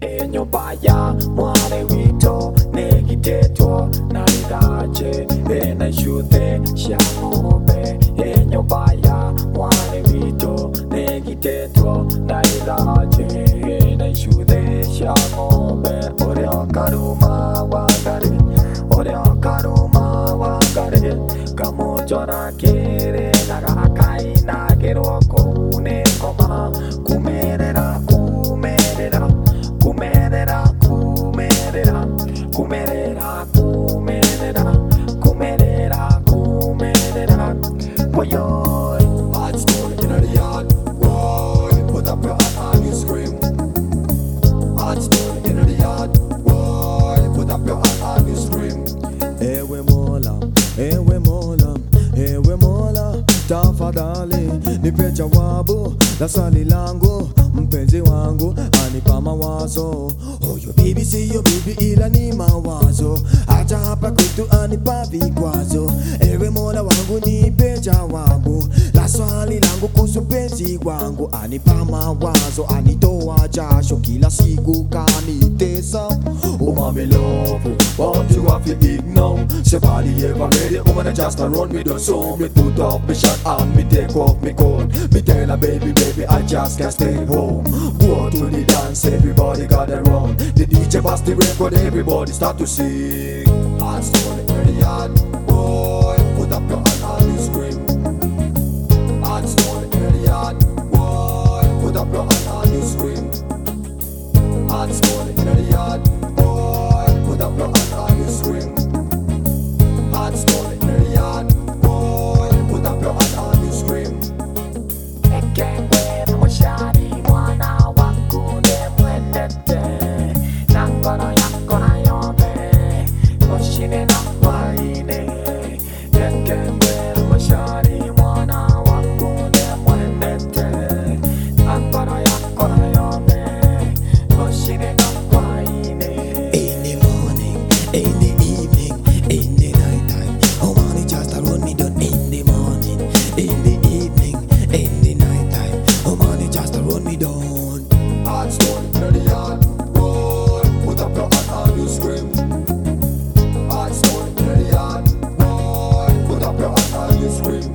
Enyo baya mwale wito negiteto naridaje ena shute shamobe. Enyo baya mwale wito negiteto naridaje ena shute shamobe. Ore akaruma wagare, ore akaruma wagare. Kamo jora kere nagakai nagero kune koma kumerera kumerera. Kumerera, kumerera, kumerera, kumerera, kumerera, kumerera. Boy, hot story in the yard. Boy, put up your hand and you scream. Hot story in the yard. Boy, put up your hand and you scream. Ewe mola, ewe mola, ewe mola. Tafadhali nipe jawabu la swali langu, mpenzi wangu anipa mawazo. Huyo bibi siyo bibi ila ni mawazo, acha hapa kwetu anipa vikwazo. Ewe mola wangu nipe jawabu la swali langu kuhusu mpenzi wangu, anipa mawazo, anitoa jasho kila siku kanitesa. Oh mommy love, won't you have to ignore? Say body ever ready, woman just a run me the song. Me put up me shot and me take off me coat. Me tell her baby, baby, I just can't stay home. Go to the dance, everybody gather round. The DJ bust the record, everybody start to sing. Hot story in the yard, boy, put up your hand and you scream. Hot story in the yard, boy, put up your hand and you scream. Hot story in the yard, boy, put up your hand and you scream. Hot story in the yard, boy, put up your hand and you scream. Ekengwe moshari mwana wakune mwendete. Nakoro yakora yobe, koshine na waine. Ekengwe moshari mwana wakune mwendete. Nakoro yakora yobe, koshine na waine. In the morning, in the evening, in the nighttime, oh money just a run me down. In the morning, in the evening, in the nighttime, oh money just a run me down. Hot stone in the yard, boy, put up your hand and you scream. Hot stone in the yard, boy, put up your hand and you scream.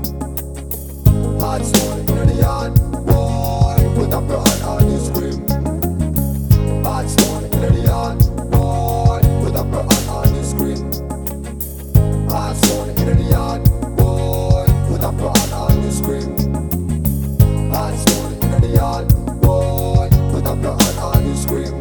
Hot stone in the yard, boy, put up your hand and you scream. Hot stone in the yard, boy, put up your hand and you scream. Hot stone in the yard, boy, put up your hand and you scream. Hot stone in the yard, boy, put up your hand and you scream.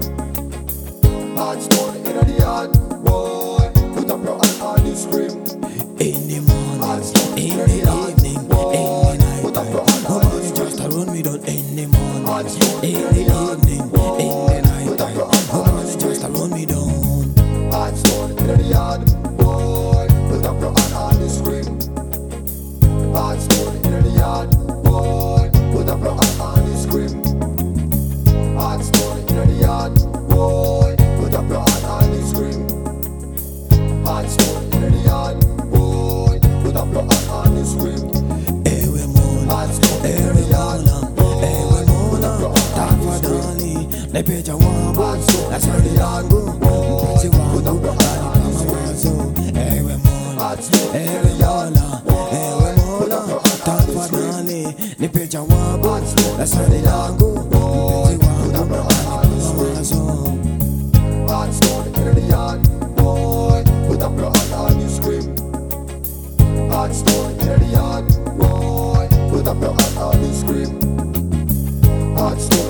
Hot stone in the yard, boy, put up your hand and you scream. In the morning, in the evening, in the nighttime, oh money just a run me down. In the morning, in the evening, in the nighttime, oh money just a run me down. Hot stone in the yard, boy, put up your hand and you scream. Hot stone in the yard, boy, put up your hand and you scream. Hot stone in the yard, boy, put up your hand and you scream. Hot stone in the yard, boy, put up your hand and you scream. Ewe mola, Hot stone in ewe the yard, mola, ewe mola. Tafadhali nipe jawabu la swali langu, mpenzi wangu anipa mawazo. Ewe mola, ewe mola, ewe mola. Tafadhali nipe jawabu la swali langu, mpenzi wangu anipa mawazo. Hot stone in the yard, boy, put up your hand and you scream. Hot stone in the yard, boy, put up your hand and you scream. Hot stone